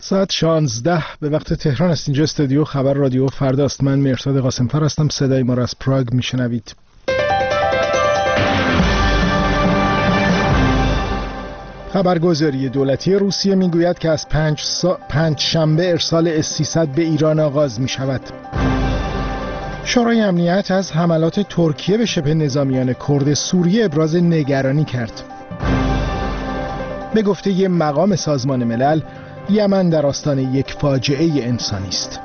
ساعت 16 به وقت تهران است. اینجا استودیو خبر رادیو فردا است. من مرتضی قاسم‌فر هستم. صدای ما را از پراگ میشنوید. خبرگزاری دولتی روسیه میگوید که از پنج شنبه ارسال S-300 به ایران آغاز می شود. شورای امنیت از حملات ترکیه به شبه نظامیان کرد سوریه ابراز نگرانی کرد. به گفته ی مقام سازمان ملل، یمن در آستانه یک فاجعه انسانی است.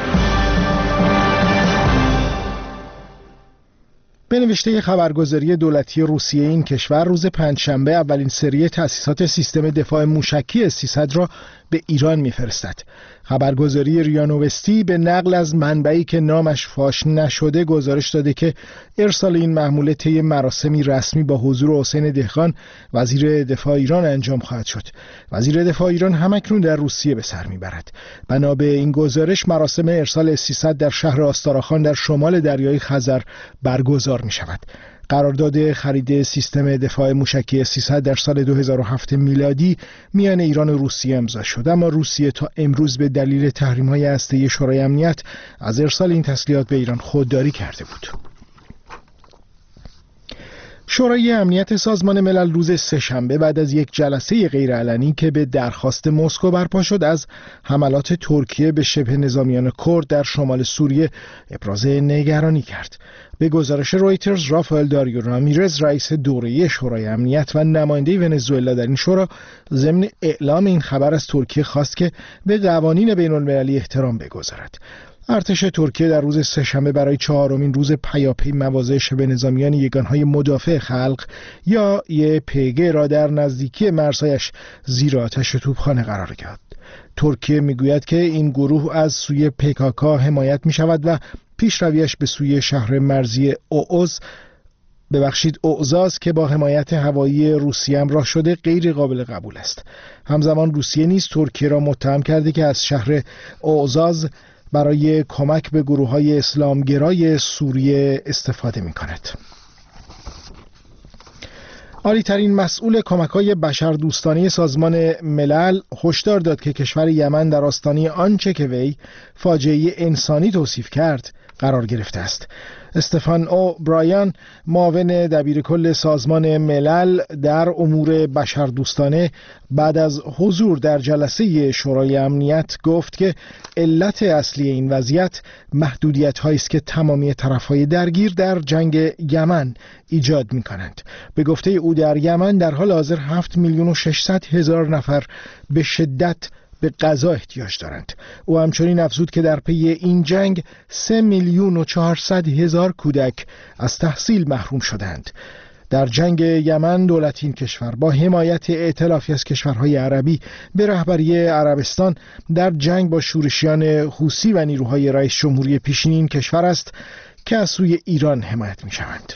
به نوشته خبرگزاری دولتی روسیه، این کشور روز پنجشنبه اولین سری تأسیسات سیستم دفاع موشکی S-300 را به ایران می‌فرستد. خبرگزاری ریا نوستی به نقل از منبعی که نامش فاش نشده گزارش داده که ارسال این محموله طی مراسمی رسمی با حضور حسین دهقان وزیر دفاع ایران انجام خواهد شد. وزیر دفاع ایران همکنون در روسیه به سر میبرد. بنا به این گزارش مراسم ارسال S-300 در شهر آستاراخان در شمال دریای خزر برگزار می شود. قرارداد خرید سیستم دفاع موشکی S-300 در سال 2007 میلادی میان ایران و روسیه امضا شد، اما روسیه تا امروز به دلیل تحریم‌های هسته‌ای شورای امنیت از ارسال این تسلیحات به ایران خودداری کرده بود. شورای امنیت سازمان ملل روز سه‌شنبه بعد از یک جلسه غیرعلنی که به درخواست مسکو برپا شد از حملات ترکیه به شبه نظامیان کرد در شمال سوریه ابراز نگرانی کرد. به گزارش رویترز، رافائل داریو رامیرز رئیس دوره‌ای شورای امنیت و نماینده ونزوئلا در این شورا ضمن اعلام این خبر از ترکیه خواست که به قوانین بین‌المللی احترام بگذارد. ارتش ترکیه در روز سه‌شنبه برای چهارمین روز پیاپی مواضع شبه نظامیان یگانهای مدافع خلق یا YPG را در نزدیکی مرزهایش زیر آتش توپخانه قرار داد. ترکیه میگوید که این گروه از سوی PKK حمایت می شود و پیشرویش به سوی شهر مرزی اوزاز که با حمایت هوایی روسیه همراه شده غیر قابل قبول است. همزمان روسیه نیز ترکیه را متهم کرده که از شهر اوزاز برای کمک به گروه‌های اسلامگرای سوریه استفاده می‌کند. عالی‌ترین مسئول کمک‌های بشردوستانه سازمان ملل هشدار داد که کشور یمن در آستانه آنچه که وی فاجعه انسانی توصیف کرد قرار گرفته است. استفان اوبرایان، معاون دبیر کل سازمان ملل در امور بشردوستانه، بعد از حضور در جلسه شورای امنیت گفت که علت اصلی این وضعیت محدودیت‌هایی است که تمامی طرف‌های درگیر در جنگ یمن ایجاد می‌کنند. به گفته او در یمن در حال حاضر 7,600,000 نفر به شدت به غذا احتیاج دارند. او همچنین افزود که در پی این جنگ 3,400,000 کودک از تحصیل محروم شدند. در جنگ یمن دولت این کشور با حمایت ائتلافی از کشورهای عربی به رهبری عربستان در جنگ با شورشیان حوثی و نیروهای رئیس جمهوری پیشین این کشور است که از سوی ایران حمایت می‌شوند.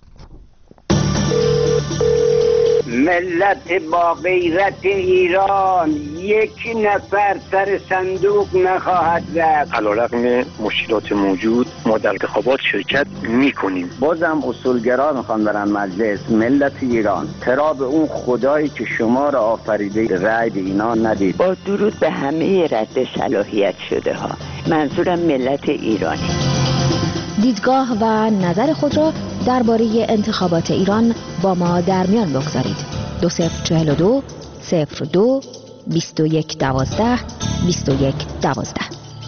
ملت با غیرت ایران یک نفر سر صندوق نخواهد رفت. علیرغم مشکلات موجود ما در انتخابات شرکت میکنیم. بازم اصولگرا میخوان برن مجلس. ملت ایران چرا به اون خدایی که شما را آفریده رأی به اینا ندید؟ با درود به همه رد صلاحیت شده ها، منظورم ملت ایرانی. دیدگاه و نظر خود را درباره انتخابات ایران با ما در میان بگذارید. 2042 02 2112 2112.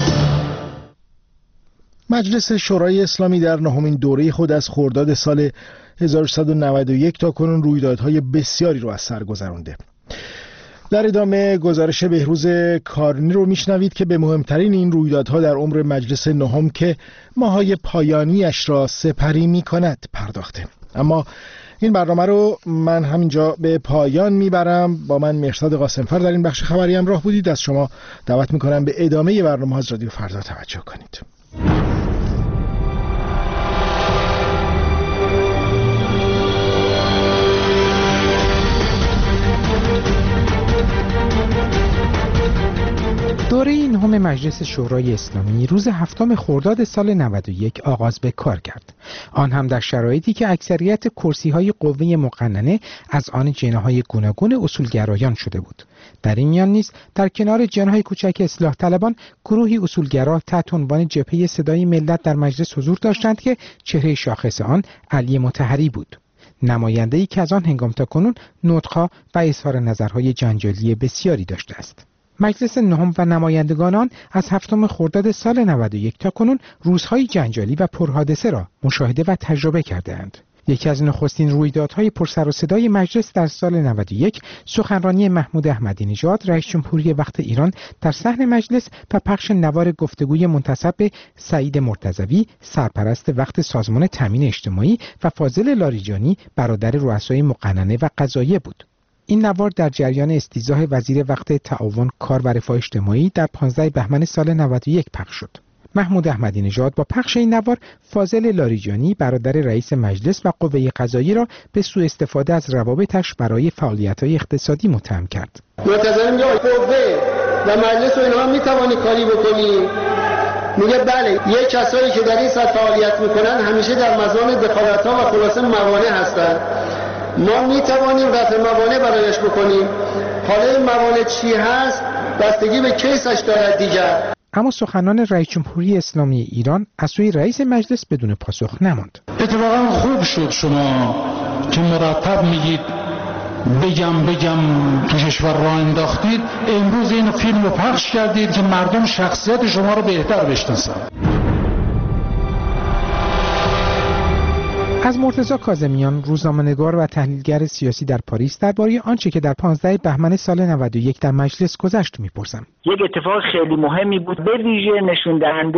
مجلس شورای اسلامی در نهمین دوره خود از خرداد سال 1391 تا کنون رویدادهای بسیاری رو از سر گذرانده. در ادامه گزارش بهروز کارنی رو میشنوید که به مهمترین این رویدادها در عمر مجلس نهم که ماهای پایانیش را سپری میکند پرداخته. اما این برنامه رو من همینجا به پایان میبرم. با من مرتضی قاسم‌فر در این بخش خبری همراه بودید. از شما دعوت میکنم به ادامه برنامه از رادیو فردا توجه کنید. دوره نهم مجلس شورای اسلامی روز 7 خرداد سال 91 آغاز به کار کرد. آن هم در شرایطی که اکثریت کرسی‌های قوه مقننه از آن جناح‌های گوناگون اصولگرایان شده بود. در این میان نیز در کنار جناح کوچک اصلاح طلبان گروهی اصولگرا تحت عنوان جبهه صدای ملت در مجلس حضور داشتند که چهره شاخص آن علی مطهری بود، نماینده‌ای که از آن هنگام تاکنون نطق‌ها و اظهار نظرهای جنجالی بسیاری داشته است. مجلس نهم و نمایندگان آن از 7 خرداد سال 91 تا کنون روزهای جنجالی و پرحادثه را مشاهده و تجربه کرده‌اند. یکی از نخستین رویدادهای پرسر و صدای مجلس در سال 91 سخنرانی محمود احمدی نژاد رئیس جمهوری وقت ایران در صحن مجلس و پخش نوار گفتگوی منتسب به سعید مرتضوی سرپرست وقت سازمان تامین اجتماعی و فاضل لاریجانی برادر رؤسای مقننه و قضاییه بود. این نوار در جریان استیضاح وزیر وقت تعاون کار و رفاه اجتماعی در 15 بهمن سال 91 پخش شد. محمود احمدی نژاد با پخش این نوار فاضل لاریجانی برادر رئیس مجلس و قوه قضاییه را به سوء استفاده از روابطش برای فعالیت‌های اقتصادی متهم کرد. منتظریم یا قوه و مجلس و اینها میتوانی کاری بکنی؟ میگه بله، یه کسایی که در این سطح فعالیت میکنن همیشه در مزان دخالت‌ها و خلاصه موانع هستند. ما میتوانیم رفع موانع برایش بکنیم. حالا این موانع چی هست بستگی به کیسش دارد دیگر. اما سخنان رئیس جمهوری اسلامی ایران از سوی رئیس مجلس بدون پاسخ نماند. اتفاقا خوب شد شما که مرتب میگید بگم تو کشور راه انداختید، امروز این فیلم رو پخش کردید که مردم شخصیت شما رو بهتر بشناسن. از مرتضی کاظمیان، روزنامه‌نگار و تحلیلگر سیاسی در پاریس، درباره آنچه که در 15 بهمن سال 91 در مجلس گذشت میپرسم. یک اتفاق خیلی مهمی بود، به ویژه نشون دهنده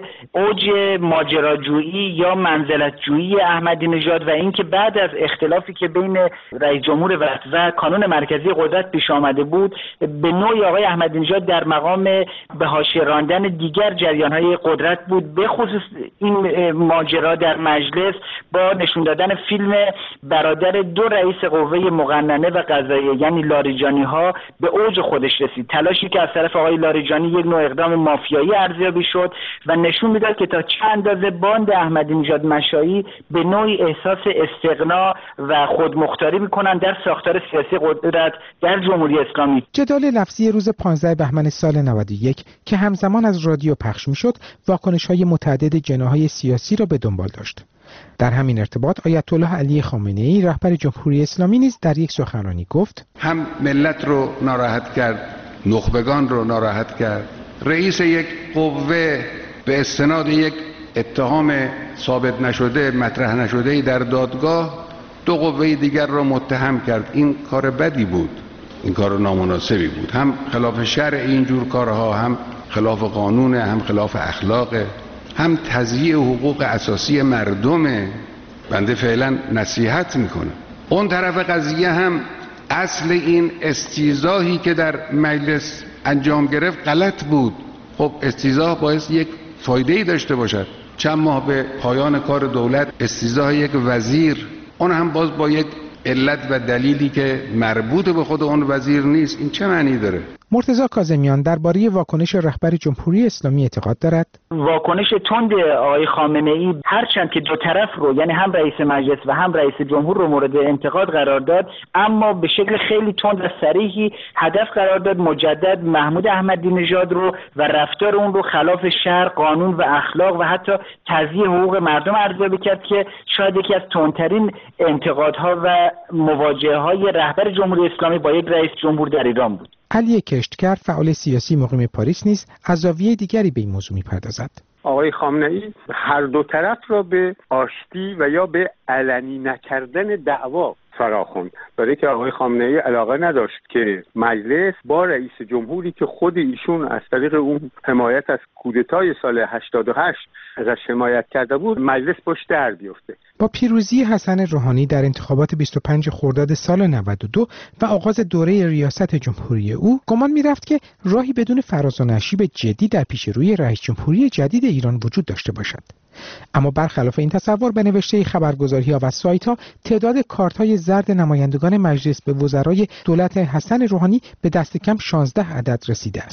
اوج ماجراجویی یا منزلت‌جویی احمدی نژاد و اینکه بعد از اختلافی که بین رئیس جمهور وقت و کانون مرکزی قدرت پیش آمده بود، به نوعی آقای احمدی نژاد در مقام به حاشیه راندن دیگر جریان‌های قدرت بود، به خصوص این ماجرا در مجلس با نشون دادن فیلم برادر دو رئیس قوه مقننه و قضاییه یعنی لاریجانی ها به اوج خودش رسید. تلاشی که از طرف آقای لاریجانی یک نوع اقدام مافیایی ارزیابی شد و نشون میداد که تا چه اندازه باند احمدی نژاد مشایی به نوعی احساس استغنا و خودمختاری میکنن در ساختار سیاسی قدرت در جمهوری اسلامی. جدال لفظی روز 15 بهمن سال 91 که همزمان از رادیو پخش میشد، واکنش‌های متعدد جناح‌های سیاسی را به دنبال داشت. در همین ارتباط آیت الله علی خامنه‌ای رهبر جمهوری اسلامی نیز در یک سخنرانی گفت: هم ملت رو ناراحت کرد، نخبگان رو ناراحت کرد. رئیس یک قوه به استناد یک اتهام ثابت نشده، مطرح نشده در دادگاه دو قوه دیگر را متهم کرد. این کار بدی بود، این کار نامناسبی بود، هم خلاف شرع اینجور کارها، هم خلاف قانون، هم خلاف اخلاق، هم تضییع حقوق اساسی مردمه. بنده فعلا نصیحت میکنم. اون طرف قضیه هم اصل این استیضاحی که در مجلس انجام گرفت غلط بود. خب استیضاح باعث یک فایده‌ای داشته باشد. چند ماه به پایان کار دولت استیضاح یک وزیر، اون هم باز با یک علت و دلیلی که مربوط به خود اون وزیر نیست، این چه معنی داره؟ مرتضی کاظمیان درباره واکنش رهبر جمهوری اسلامی اعتقاد دارد واکنش تند آقای خامنه‌ای هرچند که دو طرف رو یعنی هم رئیس مجلس و هم رئیس جمهور رو مورد انتقاد قرار داد، اما به شکل خیلی تند و صریحی هدف قرار داد مجدد محمود احمدی نژاد رو و رفتار اون رو خلاف شرع، قانون و اخلاق و حتی تضییع حقوق مردم ارزیابی کرد که شاید یکی از تندترین انتقادها و مواجهه‌های رهبر جمهوری اسلامی با یک رئیس جمهور در ایران بود. علی کشتکر فعال سیاسی مقیم پاریس نیز از زاویه دیگری به این موضوع می‌پردازد. آقای خامنه‌ای هر دو طرف را به آشتی و یا به علنی نکردن دعوا فراخوند. برای که آقای خامنه‌ای علاقه نداشت که مجلس با رئیس جمهوری که خود ایشون از طریق اون حمایت از کودتای سال 88 ازش حمایت کرده بود، مجلس باش در بیفته. با پیروزی حسن روحانی در انتخابات 25 خرداد سال 92 و آغاز دوره ریاست جمهوری او، گمان می‌رفت که راهی بدون فراز و نشیب جدی در پیش روی رئیس جمهوری جدید ایران وجود داشته باشد. اما برخلاف این تصور، به نوشته خبرگزاری‌ها و سایت‌ها تعداد کارت‌های زرد نمایندگان مجلس به وزرای دولت حسن روحانی به دست کم 16 عدد رسیده است.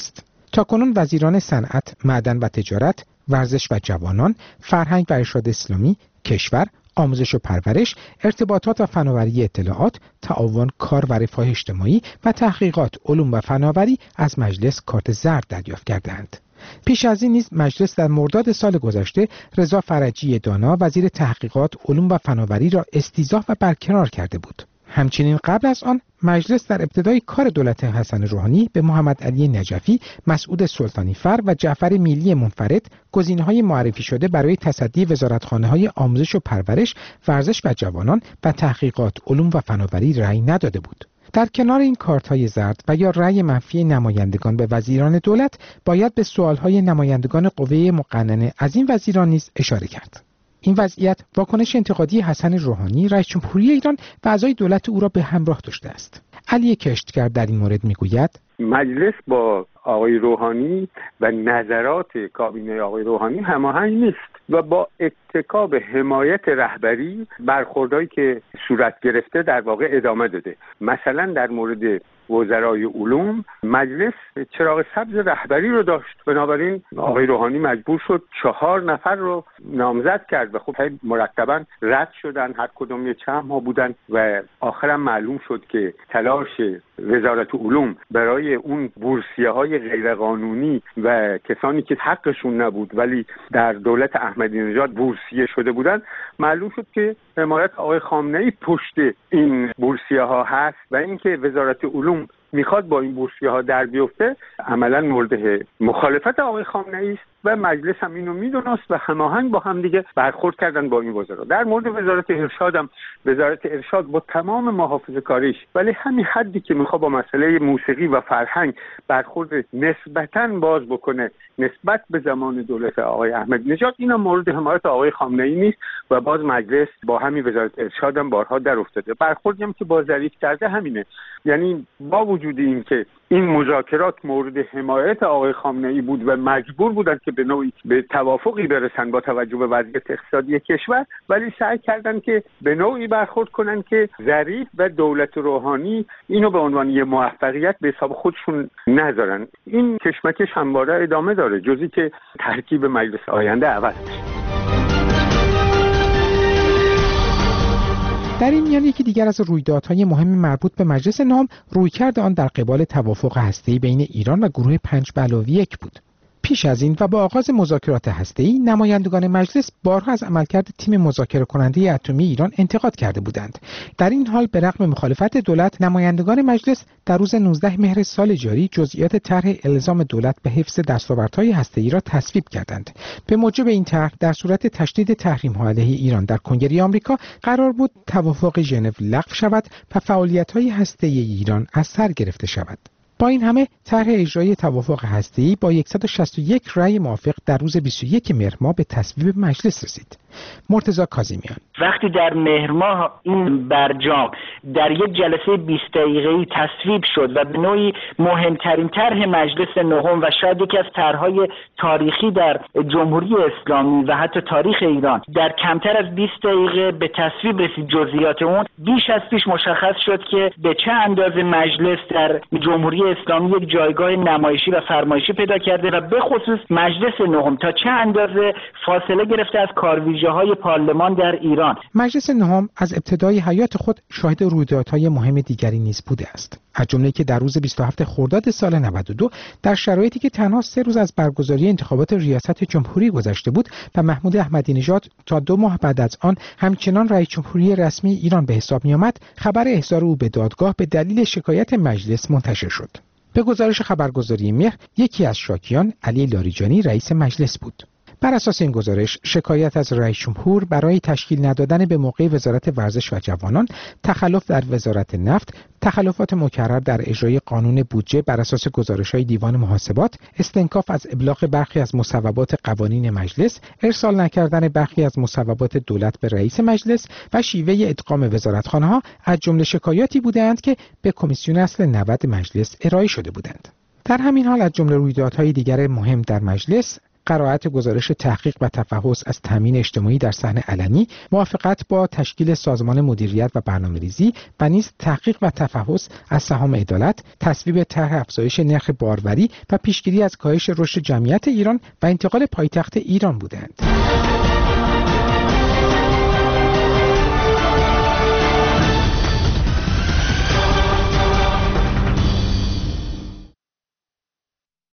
تاکنون وزیران صنعت، معدن و تجارت، ورزش و جوانان، فرهنگ و ارشاد اسلامی، کشور، آموزش و پرورش، ارتباطات و فناوری اطلاعات، تعاون، کار و رفاه اجتماعی و تحقیقات، علوم و فناوری از مجلس کارت زرد دریافت کردند. پیش از این نیز مجلس در مرداد سال گذشته رضا فرجی دانا وزیر تحقیقات، علوم و فناوری را استیضاح و برکنار کرده بود. همچنین قبل از آن مجلس در ابتدای کار دولت حسن روحانی به محمد علی نجفی، مسعود سلطانی فر و جعفر میلی منفرد گزینه‌های معرفی شده برای تصدی وزارتخانه‌های آموزش و پرورش، ورزش و جوانان و تحقیقات، علوم و فناوری رأی نداده بود. در کنار این کارت‌های زرد و یا رأی منفی نمایندگان به وزیران دولت، باید به سوال‌های نمایندگان قوه مقننه از این وزیران نیز اشاره کرد. این وضعیت واکنش انتقادی حسن روحانی رئیس جمهوری ایران و اعضای دولت او را به همراه داشته است. علی کشتگر در این مورد میگوید مجلس با آقای روحانی و نظرات کابینه آقای روحانی هماهنگ نیست و با اتکا به حمایت رهبری برخوردهایی که صورت گرفته در واقع ادامه داده. مثلا در مورد وزرای علوم مجلس چراغ سبز رهبری رو داشت، بنابراین آقای روحانی مجبور شد 4 نفر رو نامزد کرد و خب مرتبا رد شدن، هر کدوم یه چند ماه بودن و آخرم معلوم شد که تلاش وزارت علوم برای اون بورسیه‌های غیرقانونی و کسانی که حقشون نبود ولی در دولت احمدی نژاد بورسیه شده بودن، معلوم شد که حمایت آقای خامنه‌ای پشت این بورسیه‌ها هست و اینکه وزارت علوم میخواد با این بورسیه‌ها در بیفته عملاً مورد مخالفت آقای خامنه‌ای است و مجلس هم اینو میدونست و هماهنگ با هم دیگه برخورد کردن با این وزرا. در مورد وزارت ارشاد هم وزارت ارشاد با تمام محافظه‌کاریش ولی همین حدی که میخواد با مسئله موسیقی و فرهنگ برخورد نسبتاً باز بکنه نسبت به زمان دولت آقای احمدی نژاد، اینا مورد حمایت آقای خامنه‌ای نیست و باز مجلس با همین وزارت ارشاد هم بارها در افتاده. برخوردی هم که با ظریف کرده همینه، یعنی با وجود این که این مذاکرات مورد حمایت آقای خامنه‌ای بود و مجبور بودن که به نوعی به توافقی برسن با توجه به وضعیت اقتصادی کشور، ولی سعی کردن که به نوعی برخورد کنن که ظریف و دولت روحانی اینو به عنوان یه موفقیت به حساب خودشون نذارن. این کشمکش همواره ادامه داره جزی که ترکیب مجلس آینده عوض بشه. در این میان یکی دیگر از رویدادهای مهم مربوط به مجلس نهم رویکرد آن در قبال توافق هسته‌ای بین ایران و گروه 5+1 بود. پیش از این و با آغاز مذاکرات هسته‌ای نمایندگان مجلس بارها از عملکرد تیم مذاکره کننده اتمی ایران انتقاد کرده بودند. در این حال به رغم مخالفت دولت، نمایندگان مجلس در روز 19 مهر سال جاری جزئیات طرح الزام دولت به حفظ دستاوردهای هسته‌ای را تصویب کردند. به موجب این طرح در صورت تشدید تحریم‌ها علیه ایران در کنگره آمریکا قرار بود توافق ژنو لغو شود و فعالیت‌های هسته‌ای ایران از سر گرفته شود. با این همه طرح اجرایی توافق هسته‌ای با 161 رأی موافق در روز 21 مهر ماه به تصویب مجلس رسید. مرتضی کاظمیان: وقتی در مهر ماه این برجام در یک جلسه 20 دقیقه‌ای تصویب شد و به نوعی مهمترین طرح مجلس نهم و شاید یکی از طرح‌های تاریخی در جمهوری اسلامی و حتی تاریخ ایران در کمتر از 20 دقیقه به تصویب رسید، جزئیات اون بیش از پیش مشخص شد که به چه اندازه مجلس در جمهوری اسلامی یک جایگاه نمایشی و فرمایشی پیدا کرده و به خصوص مجلس نهم تا چه اندازه فاصله گرفته از کارویژه‌های پارلمان در ایران. مجلس نهم از ابتدای حیات خود شاهد رویدادهای مهم دیگری نیز بوده است، از جمله که در روز 27 خرداد سال 92 در شرایطی که تنها 3 روز از برگزاری انتخابات ریاست جمهوری گذشته بود و محمود احمدی نژاد تا 2 ماه بعد از آن همچنان رئیس جمهوری رسمی ایران به حساب می‌آمد، خبر احضار او به دادگاه به دلیل شکایت مجلس منتشر شد. به گزارش خبرگزاری مهر، یکی از شاکیان علی لاریجانی رئیس مجلس بود. بر اساس این گزارش، شکایت از رئیس جمهور برای تشکیل ندادن به موقع وزارت ورزش و جوانان، تخلف در وزارت نفت، تخلفات مکرر در اجرای قانون بودجه بر اساس گزارش‌های دیوان محاسبات، استنکاف از ابلاغ برخی از مصوبات قوانین مجلس، ارسال نکردن برخی از مصوبات دولت به رئیس مجلس و شیوه ادغام وزارتخانه‌ها از جمله شکایاتی بودند که به کمیسیون اصل 90 مجلس ارائه شده بودند. در همین حال از جمله رویدادهای دیگر مهم در مجلس، قرائت گزارش تحقیق و تفحص از تامین اجتماعی در صحن علنی، موافقت با تشکیل سازمان مدیریت و برنامه‌ریزی و نیز تحقیق و تفحص از سهام عدالت، تصویب طرح افزایش نرخ باروری و پیشگیری از کاهش رشد جمعیت ایران و انتقال پایتخت ایران بودند.